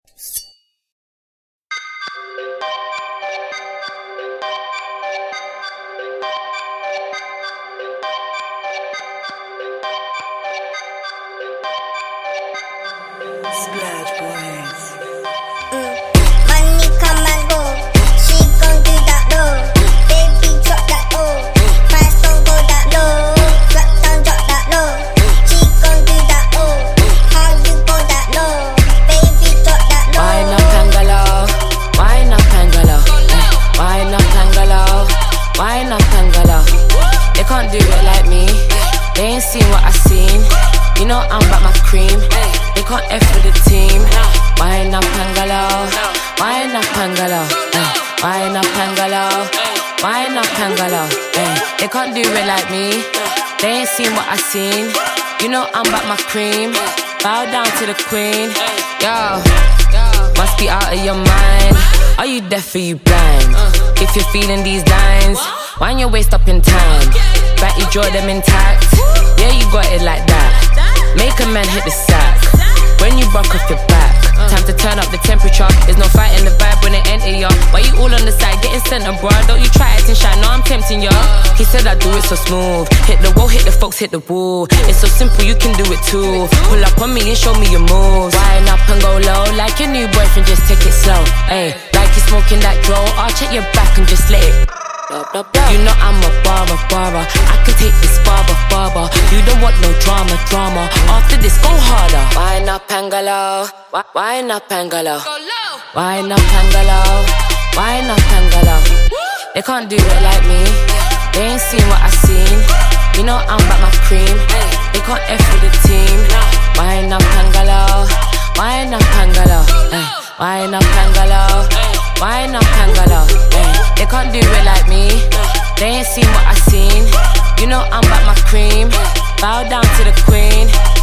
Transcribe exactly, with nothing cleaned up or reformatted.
Splash Boys. Mm. Money come and go, she gon' do that low. Baby drop that low, price don't go that low. Drop down, drop that low, she gon' do that low. How you go that low? Baby drop that low. Why not Pangalo? Why not Pangalo? Why not Pangalo? Why not Pangalo? They can't do it like me. They ain't seen what I seen. You know I'm about my cream. They can't F with the team. Why not Pangalo? Why not Pangalo? Why not Pangalo? Why not Pangalo? They can't do it like me. They ain't seen what I seen. You know I'm about my cream. Bow down to the queen. Yo, must be out of your mind. Are you deaf or you blind? If you're feeling these lines, wind your waist up in time. Back you draw them intact. Yeah, you got it like that. Make a man hit the sack when you buck off your back. Time to turn up the temperature. There's no fighting the vibe when it enter ya. Why you all on the side getting center, bro? Don't you try acting shy, no I'm tempting ya. He said I do it so smooth. Hit the wall, hit the folks, hit the wall. It's so simple, you can do it too. Pull up on me and show me your moves. Wind up and go low, like your new boyfriend, just take it slow. Ayy, like you smoking that draw. I'll check your back and just let it. You know I'm a barber, barber. I can take this barber, barber. You don't want no drama, drama. After this, go harder. Why not Pangalo? Why, why not Pangalo? Why not Pangalo? Why not Pangalo? They can't do it like me. They ain't seen what I seen. You know I'm about my cream. They can't F with the team. Why not Pangalo? Why not Pangalo? Why not Pangalo? Why not Pangalo? They can't do it like me. They ain't seen what I seen. You know I'm about my cream. Bow down to the queen.